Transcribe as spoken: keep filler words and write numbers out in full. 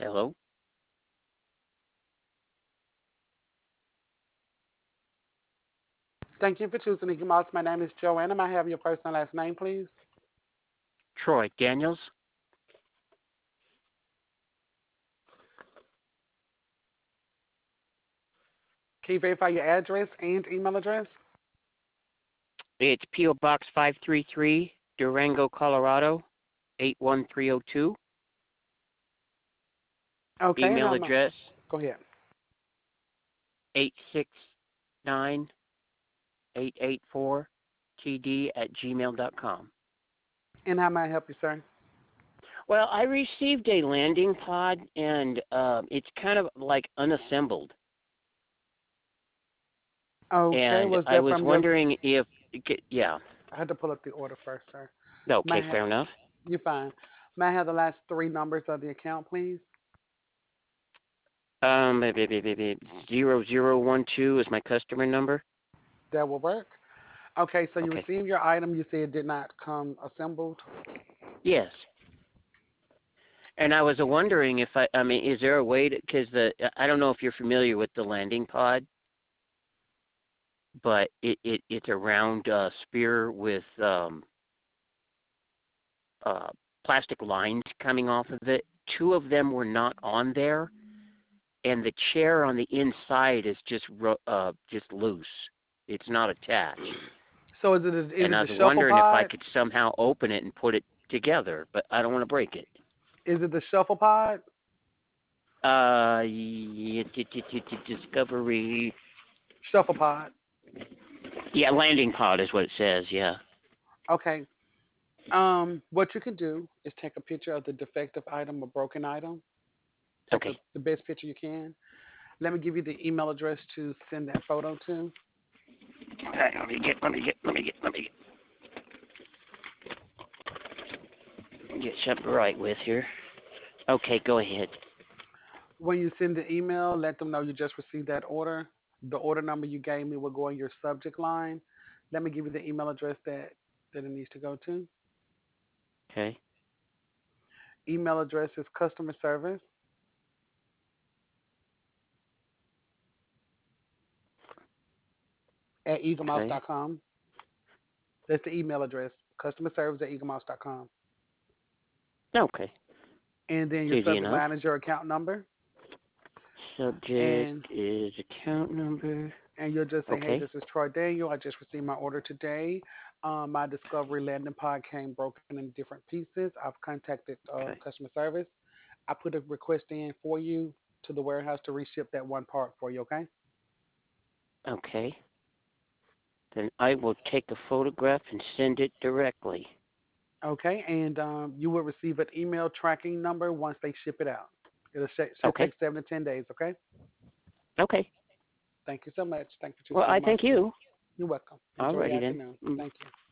Hello? Thank you for choosing Eagle Mouse. My name is Joanna. May I have your first and last name, please? Troy Daniels? Can you verify your address and email address? It's P O. Box five three three, Durango, Colorado, eight one three zero two. Okay, and Email I'm, uh, address go ahead. eight six nine eight eight four T D at gmail dot com. And how may I help you, sir? Well, I received a landing pod, and uh, it's kind of like unassembled. Okay, And was I that was from your? wondering if, yeah, I had to pull up the order first, sir. May I okay, have, fair enough. you're fine. May I have the last three numbers of the account, please? Um, zero zero one two is my customer number. That will work. Okay, so you Okay. received your item. You said it did not come assembled. Yes. And I was wondering if I, I mean, is there a way to, because the, I don't know if you're familiar with the landing pod, but it, it it's a round uh, spear with um, uh, plastic lines coming off of it. Two of them were not on there, and the chair on the inside is just ro- uh, just loose. It's not attached. So is it is And it I the was shuffle wondering if I pod? could somehow open it and put it together, but I don't want to break it. Is it the shuffle pod? Uh, y- d- d- d- d- Discovery. Shuffle pod. Yeah, landing pod is what it says. Yeah. Okay. Um, what you can do is take a picture of the defective item or broken item. Take a, Okay. the best picture you can. Let me give you the email address to send that photo to. All right, let me get. Let me get. Let me get. Let me get, get something right with here. Okay, go ahead. When you send the email, let them know you just received that order. The order number you gave me will go in your subject line. Let me give you the email address that, that it needs to go to. Okay. Email address is customer service at Okay. eaglemouse.com. That's the email address, customer service at eaglemouse.com. Okay. And then It's your easy subject enough. line is your account number. Subject And is account number. and you'll just say, "Hey, Okay. this is Troy Daniel. I just received my order today. Um, my Discovery landing pod came broken in different pieces. I've contacted uh, Okay. customer service. I put a request in for you to the warehouse to reship that one part for you. Okay? Okay. Then I will take a photograph and send it directly. Okay. And um, you will receive an email tracking number once they ship it out. It'll sh- should Okay. take seven to ten days. Okay? Okay. Thank you so much. Thank you for Well, choosing I Eagle Mouse thank Group. you. You're welcome. Enjoy your Alrighty then. afternoon. Mm. Thank you.